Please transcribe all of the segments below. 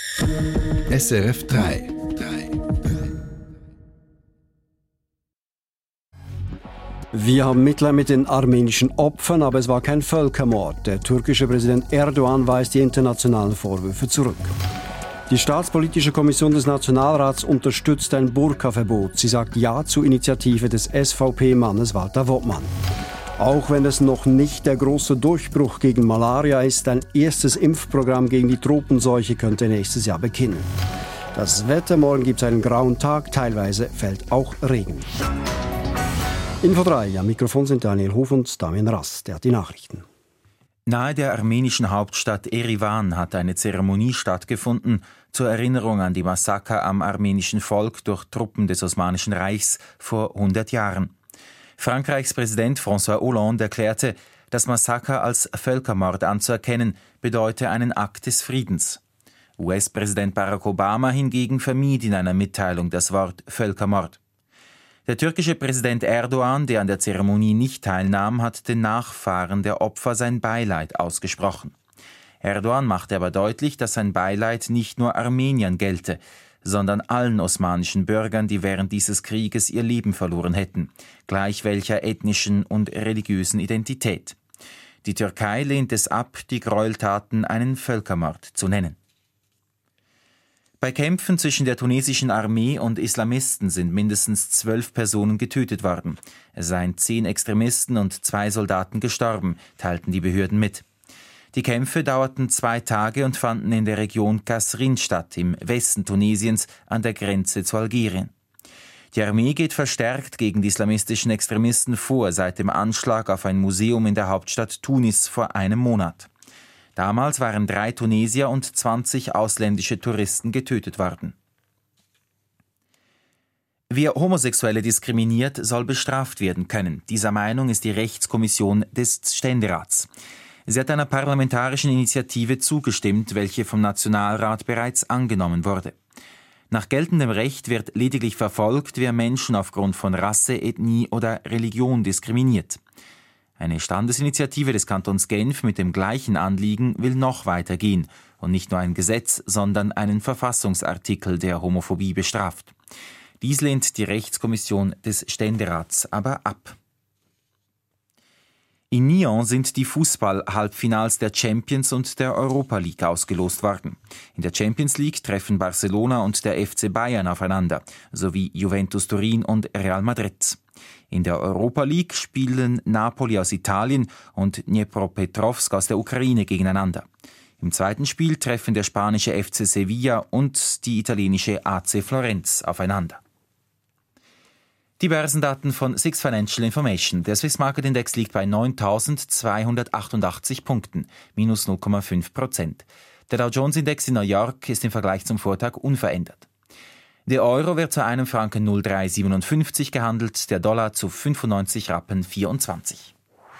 SRF 3. Wir haben Mitleid mit den armenischen Opfern, aber es war kein Völkermord. Der türkische Präsident Erdogan weist die internationalen Vorwürfe zurück. Die Staatspolitische Kommission des Nationalrats unterstützt ein Burka-Verbot. Sie sagt Ja zur Initiative des SVP-Mannes Walter Wottmann. Auch wenn es noch nicht der große Durchbruch gegen Malaria ist, ein erstes Impfprogramm gegen die Tropenseuche könnte nächstes Jahr beginnen. Das Wetter, morgen gibt es einen grauen Tag, teilweise fällt auch Regen. Info 3, am Mikrofon sind Daniel Hof und Damian Rass, der hat die Nachrichten. Nahe der armenischen Hauptstadt Erivan hat eine Zeremonie stattgefunden zur Erinnerung an die Massaker am armenischen Volk durch Truppen des Osmanischen Reichs vor 100 Jahren. Frankreichs Präsident François Hollande erklärte, das Massaker als Völkermord anzuerkennen, bedeute einen Akt des Friedens. US-Präsident Barack Obama hingegen vermied in einer Mitteilung das Wort Völkermord. Der türkische Präsident Erdogan, der an der Zeremonie nicht teilnahm, hat den Nachfahren der Opfer sein Beileid ausgesprochen. Erdogan machte aber deutlich, dass sein Beileid nicht nur Armeniern gelte, sondern allen osmanischen Bürgern, die während dieses Krieges ihr Leben verloren hätten, gleich welcher ethnischen und religiösen Identität. Die Türkei lehnt es ab, die Gräueltaten einen Völkermord zu nennen. Bei Kämpfen zwischen der tunesischen Armee und Islamisten sind mindestens 12 Personen getötet worden. Es seien 10 Extremisten und 2 Soldaten gestorben, teilten die Behörden mit. Die Kämpfe dauerten 2 Tage und fanden in der Region Kasrin statt, im Westen Tunesiens an der Grenze zu Algerien. Die Armee geht verstärkt gegen die islamistischen Extremisten vor, seit dem Anschlag auf ein Museum in der Hauptstadt Tunis vor einem Monat. Damals waren 3 Tunesier und 20 ausländische Touristen getötet worden. Wer Homosexuelle diskriminiert, soll bestraft werden können. Dieser Meinung ist die Rechtskommission des Ständerats. Sie hat einer parlamentarischen Initiative zugestimmt, welche vom Nationalrat bereits angenommen wurde. Nach geltendem Recht wird lediglich verfolgt, wer Menschen aufgrund von Rasse, Ethnie oder Religion diskriminiert. Eine Standesinitiative des Kantons Genf mit dem gleichen Anliegen will noch weiter gehen und nicht nur ein Gesetz, sondern einen Verfassungsartikel, der Homophobie bestraft. Dies lehnt die Rechtskommission des Ständerats aber ab. In Nyon sind die Fußball-Halbfinals der Champions und der Europa League ausgelost worden. In der Champions League treffen Barcelona und der FC Bayern aufeinander, sowie Juventus Turin und Real Madrid. In der Europa League spielen Napoli aus Italien und Dnipropetrovsk aus der Ukraine gegeneinander. Im zweiten Spiel treffen der spanische FC Sevilla und die italienische AC Florenz aufeinander. Die Börsendaten von Six Financial Information. Der Swiss Market Index liegt bei 9.288 Punkten, minus 0,5%. Der Dow Jones Index in New York ist im Vergleich zum Vortag unverändert. Der Euro wird zu einem Franken 0,357 gehandelt, der Dollar zu 95 Rappen 24.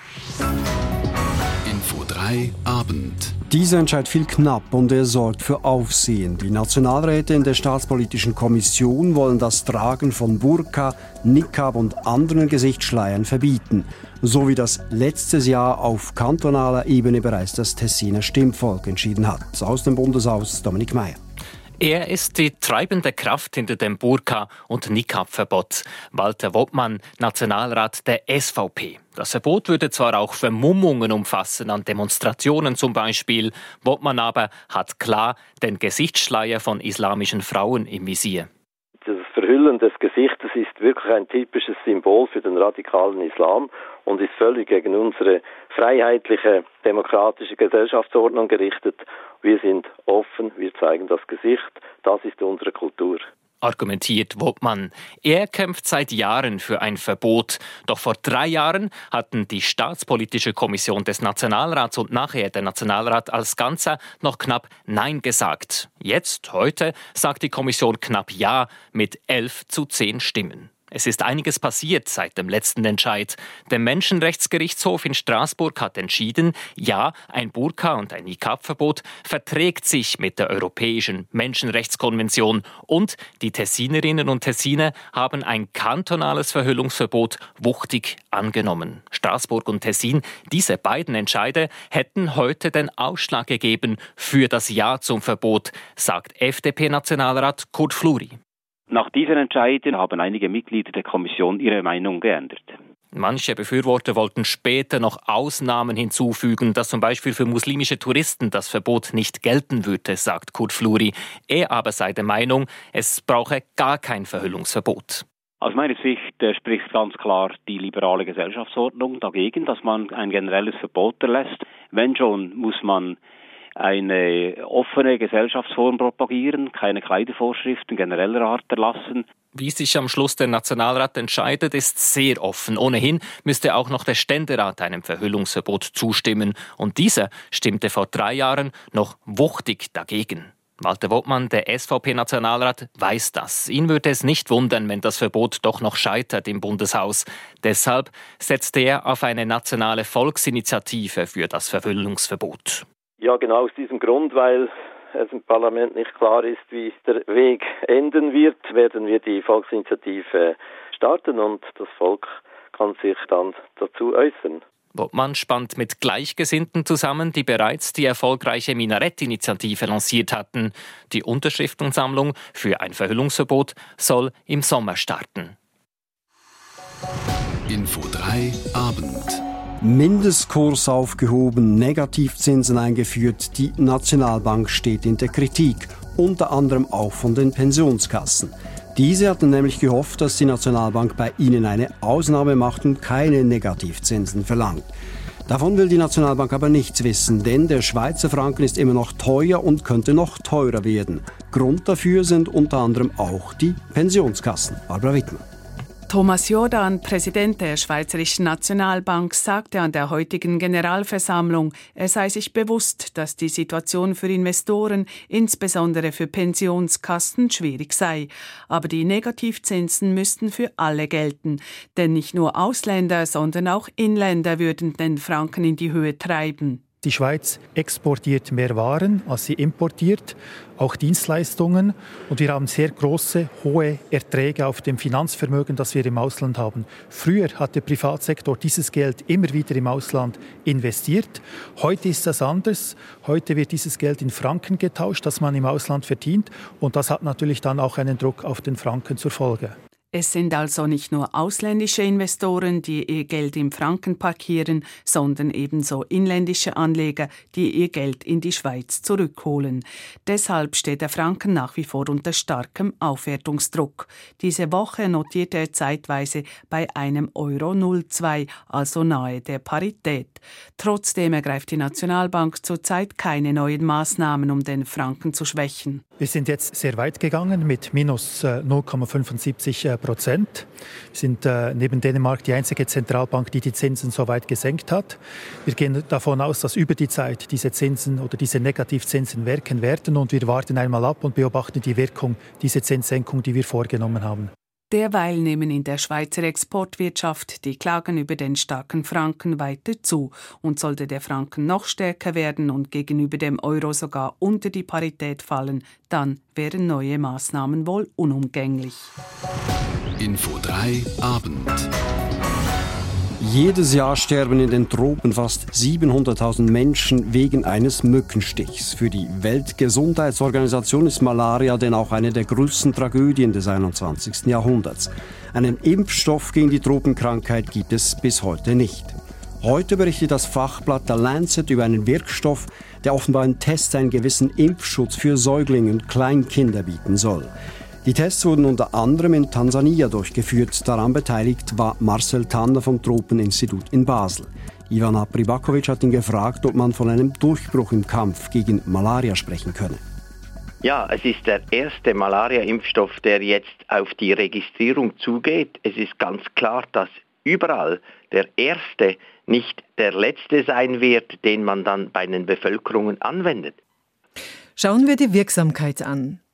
Info 3 Abend. Dieser Entscheid fiel knapp und er sorgt für Aufsehen. Die Nationalräte in der Staatspolitischen Kommission wollen das Tragen von Burka, Niqab und anderen Gesichtsschleiern verbieten, so wie das letztes Jahr auf kantonaler Ebene bereits das Tessiner Stimmvolk entschieden hat. Aus dem Bundeshaus Dominik Meier. Er ist die treibende Kraft hinter dem Burka- und Niqab-Verbot. Walter Wottmann, Nationalrat der SVP. Das Verbot würde zwar auch Vermummungen umfassen, an Demonstrationen zum Beispiel. Wottmann aber hat klar den Gesichtsschleier von islamischen Frauen im Visier. Das Verhüllen des Gesichtes ist wirklich ein typisches Symbol für den radikalen Islam und ist völlig gegen unsere freiheitliche, demokratische Gesellschaftsordnung gerichtet. Wir sind offen, wir zeigen das Gesicht, das ist unsere Kultur. Argumentiert Wottmann. Er kämpft seit Jahren für ein Verbot. Doch vor 3 Jahren hatten die Staatspolitische Kommission des Nationalrats und nachher der Nationalrat als Ganzer noch knapp Nein gesagt. Jetzt, heute, sagt die Kommission knapp Ja mit 11:10 Stimmen. Es ist einiges passiert seit dem letzten Entscheid. Der Menschenrechtsgerichtshof in Straßburg hat entschieden, ja, ein Burka- und ein Nikab-Verbot verträgt sich mit der Europäischen Menschenrechtskonvention und die Tessinerinnen und Tessiner haben ein kantonales Verhüllungsverbot wuchtig angenommen. Straßburg und Tessin, diese beiden Entscheide hätten heute den Ausschlag gegeben für das Ja zum Verbot, sagt FDP-Nationalrat Kurt Fluri. Nach diesen Entscheiden haben einige Mitglieder der Kommission ihre Meinung geändert. Manche Befürworter wollten später noch Ausnahmen hinzufügen, dass zum Beispiel für muslimische Touristen das Verbot nicht gelten würde, sagt Kurt Fluri. Er aber sei der Meinung, es brauche gar kein Verhüllungsverbot. Aus meiner Sicht spricht ganz klar die liberale Gesellschaftsordnung dagegen, dass man ein generelles Verbot erlässt. Wenn schon, muss man eine offene Gesellschaftsform propagieren, keine Kleidervorschriften genereller Art erlassen. Wie sich am Schluss der Nationalrat entscheidet, ist sehr offen. Ohnehin müsste auch noch der Ständerat einem Verhüllungsverbot zustimmen. Und dieser stimmte vor 3 Jahren noch wuchtig dagegen. Walter Wobmann, der SVP-Nationalrat, weiß das. Ihn würde es nicht wundern, wenn das Verbot doch noch scheitert im Bundeshaus. Deshalb setzte er auf eine nationale Volksinitiative für das Verhüllungsverbot. Ja, genau aus diesem Grund, weil es im Parlament nicht klar ist, wie der Weg enden wird, werden wir die Volksinitiative starten und das Volk kann sich dann dazu äußern. Wobmann spannt mit Gleichgesinnten zusammen, die bereits die erfolgreiche Minarett-Initiative lanciert hatten. Die Unterschriftensammlung für ein Verhüllungsverbot soll im Sommer starten. Info 3 Abend. Mindestkurs aufgehoben, Negativzinsen eingeführt, die Nationalbank steht in der Kritik, unter anderem auch von den Pensionskassen. Diese hatten nämlich gehofft, dass die Nationalbank bei ihnen eine Ausnahme macht und keine Negativzinsen verlangt. Davon will die Nationalbank aber nichts wissen, denn der Schweizer Franken ist immer noch teuer und könnte noch teurer werden. Grund dafür sind unter anderem auch die Pensionskassen. Barbara Wittmann. Thomas Jordan, Präsident der Schweizerischen Nationalbank, sagte an der heutigen Generalversammlung, er sei sich bewusst, dass die Situation für Investoren, insbesondere für Pensionskassen, schwierig sei. Aber die Negativzinsen müssten für alle gelten. Denn nicht nur Ausländer, sondern auch Inländer würden den Franken in die Höhe treiben. Die Schweiz exportiert mehr Waren, als sie importiert, auch Dienstleistungen. Und wir haben sehr große, hohe Erträge auf dem Finanzvermögen, das wir im Ausland haben. Früher hat der Privatsektor dieses Geld immer wieder im Ausland investiert. Heute ist das anders. Heute wird dieses Geld in Franken getauscht, das man im Ausland verdient. Und das hat natürlich dann auch einen Druck auf den Franken zur Folge. Es sind also nicht nur ausländische Investoren, die ihr Geld im Franken parkieren, sondern ebenso inländische Anleger, die ihr Geld in die Schweiz zurückholen. Deshalb steht der Franken nach wie vor unter starkem Aufwertungsdruck. Diese Woche notierte er zeitweise bei einem Euro 0,2, also nahe der Parität. Trotzdem ergreift die Nationalbank zurzeit keine neuen Maßnahmen, um den Franken zu schwächen. Wir sind jetzt sehr weit gegangen mit minus 0,75%. Wir sind neben Dänemark die einzige Zentralbank, die die Zinsen so weit gesenkt hat. Wir gehen davon aus, dass über die Zeit diese Zinsen oder diese Negativzinsen wirken werden und wir warten einmal ab und beobachten die Wirkung dieser Zinssenkung, die wir vorgenommen haben. Derweil nehmen in der Schweizer Exportwirtschaft die Klagen über den starken Franken weiter zu. Und sollte der Franken noch stärker werden und gegenüber dem Euro sogar unter die Parität fallen, dann wären neue Maßnahmen wohl unumgänglich. Info 3 Abend. Jedes Jahr sterben in den Tropen fast 700.000 Menschen wegen eines Mückenstichs. Für die Weltgesundheitsorganisation ist Malaria denn auch eine der größten Tragödien des 21. Jahrhunderts. Einen Impfstoff gegen die Tropenkrankheit gibt es bis heute nicht. Heute berichtet das Fachblatt The Lancet über einen Wirkstoff, der offenbar in Tests einen gewissen Impfschutz für Säuglinge und Kleinkinder bieten soll. Die Tests wurden unter anderem in Tansania durchgeführt. Daran beteiligt war Marcel Tanner vom Tropeninstitut in Basel. Ivana Pribakovic hat ihn gefragt, ob man von einem Durchbruch im Kampf gegen Malaria sprechen könne. Ja, es ist der erste Malaria-Impfstoff, der jetzt auf die Registrierung zugeht. Es ist ganz klar, dass überall der erste nicht der letzte sein wird, den man dann bei den Bevölkerungen anwendet. Schauen wir die Wirksamkeit an.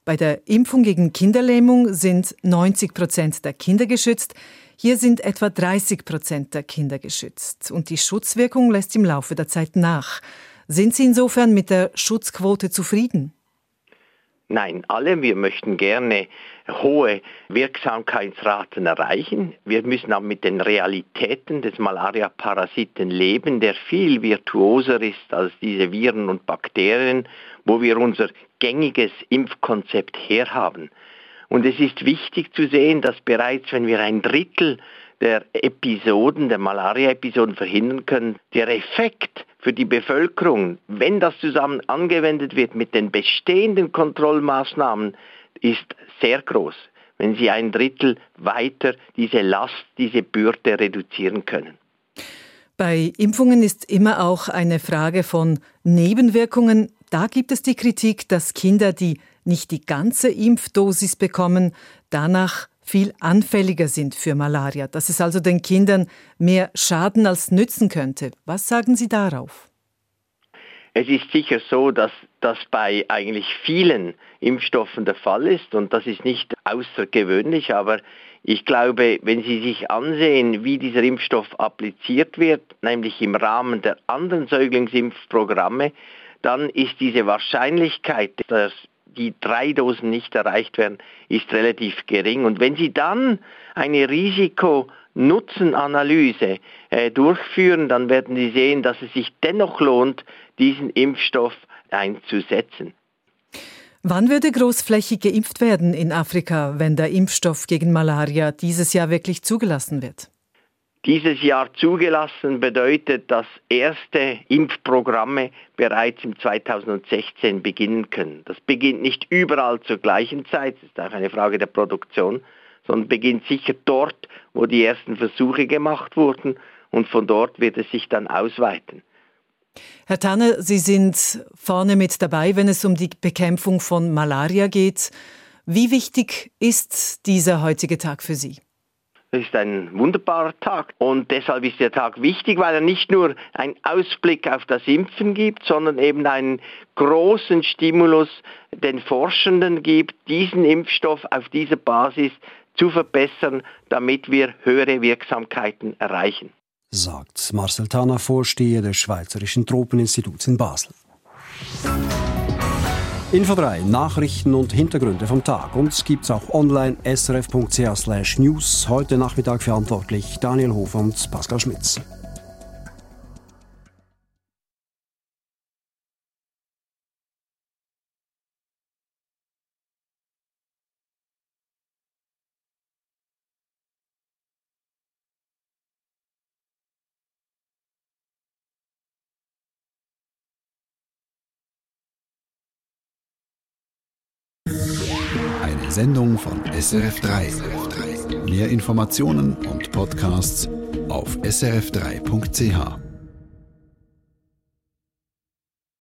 Bei der Impfung gegen Kinderlähmung sind 90% der Kinder geschützt. Hier sind etwa 30% der Kinder geschützt. Und die Schutzwirkung lässt im Laufe der Zeit nach. Sind Sie insofern mit der Schutzquote zufrieden? Nein, wir möchten gerne hohe Wirksamkeitsraten erreichen. Wir müssen auch mit den Realitäten des Malaria-Parasiten leben, der viel virtuoser ist als diese Viren und Bakterien, wo wir unser gängiges Impfkonzept herhaben. Und es ist wichtig zu sehen, dass bereits, wenn wir 1/3 der Malaria-Episoden verhindern können, der Effekt für die Bevölkerung, wenn das zusammen angewendet wird mit den bestehenden Kontrollmaßnahmen, ist sehr groß, wenn Sie 1/3 weiter diese Last, diese Bürde reduzieren können. Bei Impfungen ist immer auch eine Frage von Nebenwirkungen. Da gibt es die Kritik, dass Kinder, die nicht die ganze Impfdosis bekommen, danach viel anfälliger sind für Malaria, dass es also den Kindern mehr schaden als nützen könnte. Was sagen Sie darauf? Es ist sicher so, dass das bei eigentlich vielen Impfstoffen der Fall ist und das ist nicht außergewöhnlich, aber ich glaube, wenn Sie sich ansehen, wie dieser Impfstoff appliziert wird, nämlich im Rahmen der anderen Säuglingsimpfprogramme, dann ist diese Wahrscheinlichkeit, dass die 3 Dosen nicht erreicht werden, ist relativ gering. Und wenn Sie dann eine Risiko-Nutzen-Analyse durchführen, dann werden Sie sehen, dass es sich dennoch lohnt, diesen Impfstoff einzusetzen. Wann würde großflächig geimpft werden in Afrika, wenn der Impfstoff gegen Malaria dieses Jahr wirklich zugelassen wird? Dieses Jahr zugelassen bedeutet, dass erste Impfprogramme bereits im 2016 beginnen können. Das beginnt nicht überall zur gleichen Zeit, das ist auch eine Frage der Produktion, sondern beginnt sicher dort, wo die ersten Versuche gemacht wurden und von dort wird es sich dann ausweiten. Herr Tanner, Sie sind vorne mit dabei, wenn es um die Bekämpfung von Malaria geht. Wie wichtig ist dieser heutige Tag für Sie? Es ist ein wunderbarer Tag und deshalb ist der Tag wichtig, weil er nicht nur einen Ausblick auf das Impfen gibt, sondern eben einen großen Stimulus den Forschenden gibt, diesen Impfstoff auf dieser Basis zu verbessern, damit wir höhere Wirksamkeiten erreichen. Sagt Marcel Tanner, Vorsteher des Schweizerischen Tropeninstituts in Basel. Info 3, Nachrichten und Hintergründe vom Tag. Uns gibt's auch online srf.ch/news. Heute Nachmittag verantwortlich Daniel Hof und Pascal Schmitz. Eine Sendung von SRF3. Mehr Informationen und Podcasts auf srf3.ch.